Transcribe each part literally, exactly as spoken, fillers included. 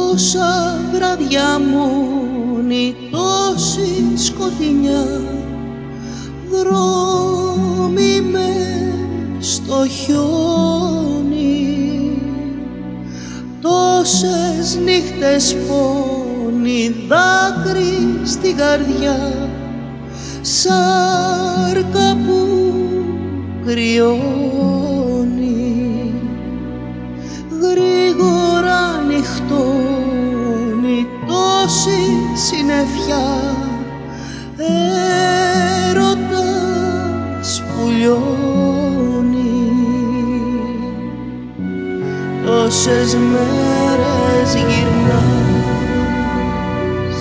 Τόσα βράδια μόνη, τόση σκοτεινιά, δρόμοι μες στο χιόνι, τόσες νύχτες πόνοι, δάκρυ στην καρδιά, σάρκα που κρυώνει, γρήγορα νυχτώνει τόση συννεφιά, έρωτας που λιώνει. Τόσες μέρες γυρνάς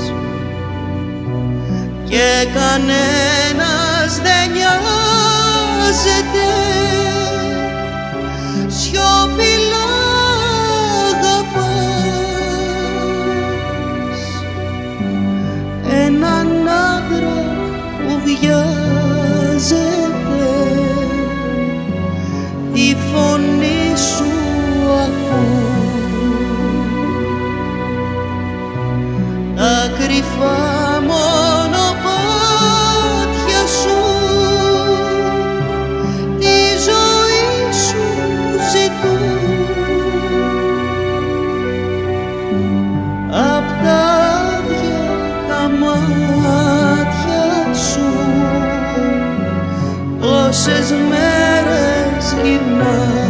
και κανένας δεν νοιάζεται, σιωπηλά αγαπάς έναν άντρα που βιάζεται, τη φωνή σου τα κρυφά μονοπάτια σου, τη ζωή σου ζητούν. Απ' τα άδεια τα μάτια σου τόσες μέρες γυρνάς.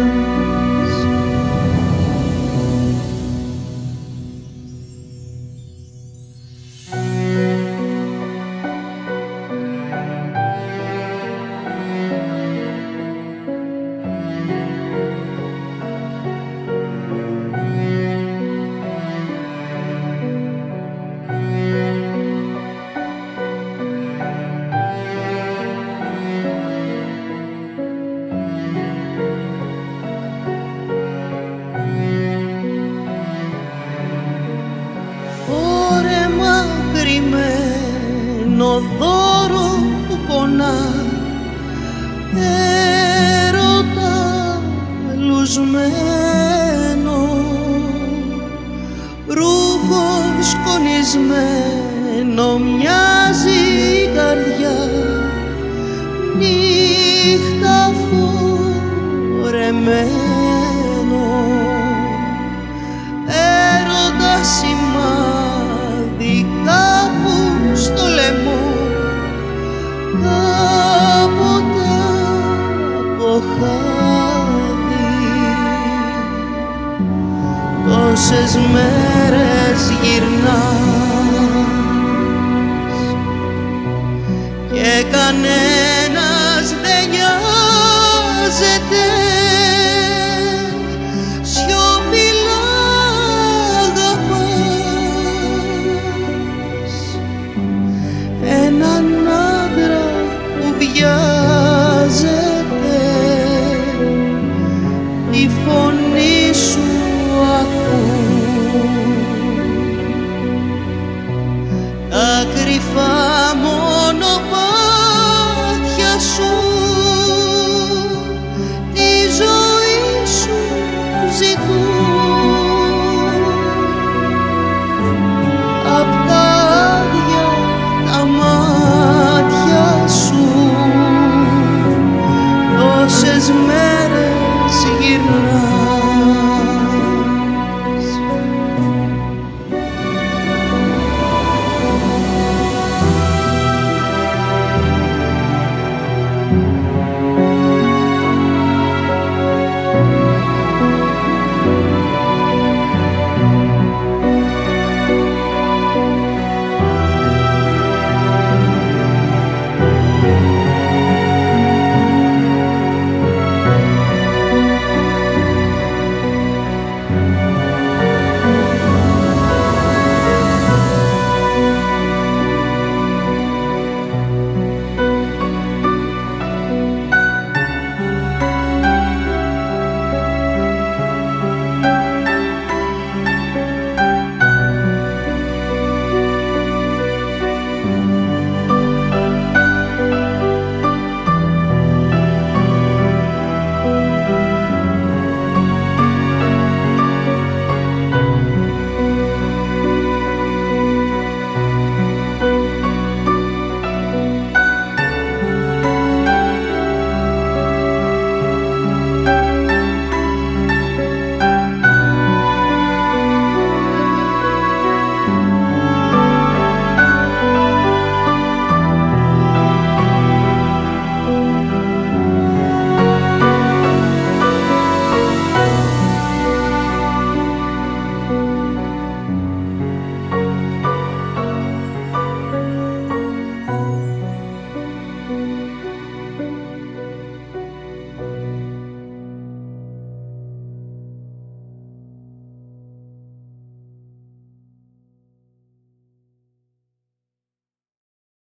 Κρυμμένο δώρο που πονά, έρωτα λουσμένο, ρούχο σκονισμένο μοιάζει η καρδιά, νύχτα φορεμένο, έρωτα σημάδι κάπου στο λαιμό, κάποτε από χάδι. Τόσες μέρες γυρνάς και κανένας δεν νοιάζεται, σιωπηλά αγαπάς έναν άντρα που βιάζεται, τη φωνή σου ακούν. Τα κρυφά μονοπάτια σου τη ζωή σου ζητούν.